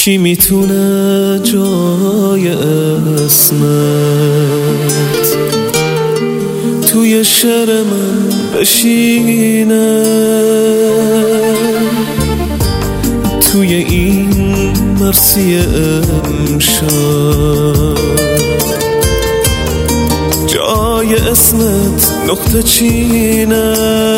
کی میتونه جای اسمت توی شعر من بشینه، توی این مرسی امشب جای اسمت نقطه چینه،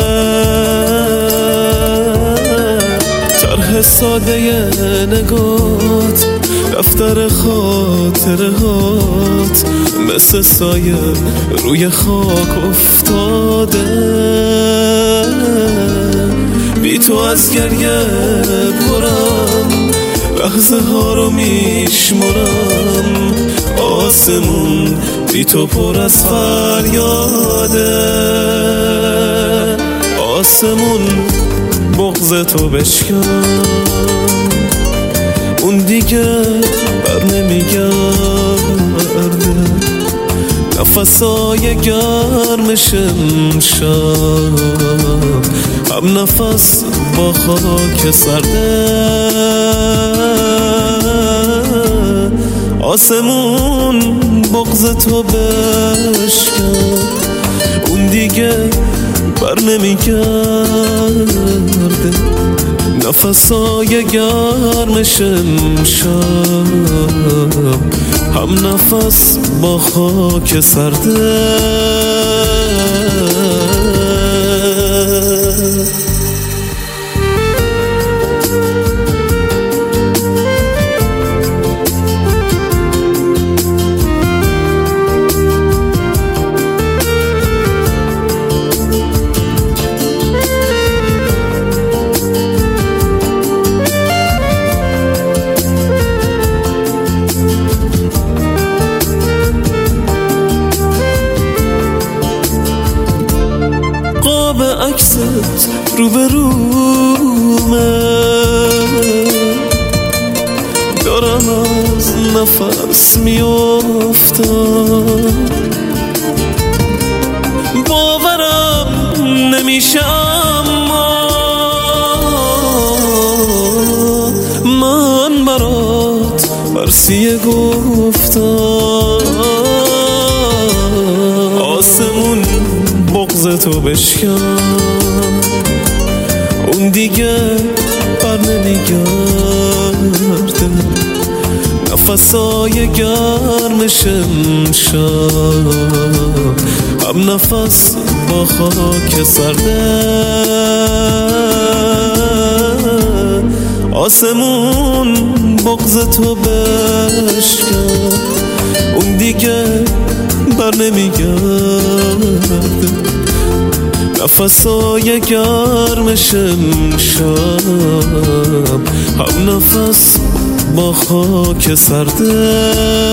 طرح ساده نگات دفتر خاطره هات مثل سایه روی خاک افتاده، بی تو از گریه پرم لحظه ها رو میشمرم، آسمون بی تو پر از فریاده، آسمون بغض تو بشکن اون دیگه بر نمیگرده، نفسای گرمش امشب هم نفس با خاک سرده، آسمون بغض تو بشکن اون دیگه بر نمیگرده، نفسای گرمش امشب هم نفس با خاک سرده. قاب عکست روبرومه، دارم از نفس میافتم، باورم نمیشه اما من برات مرسی گفتم، آسمون بغض تو بشکن اون دیگه بر نمیگرده، نفسای گرمش امشب هم نفس با خاک سرده، آسمون بغض تو بشکن اون دیگه بر نمیگرده، نفسای گرمش امشب هم نفس با خاک سرده.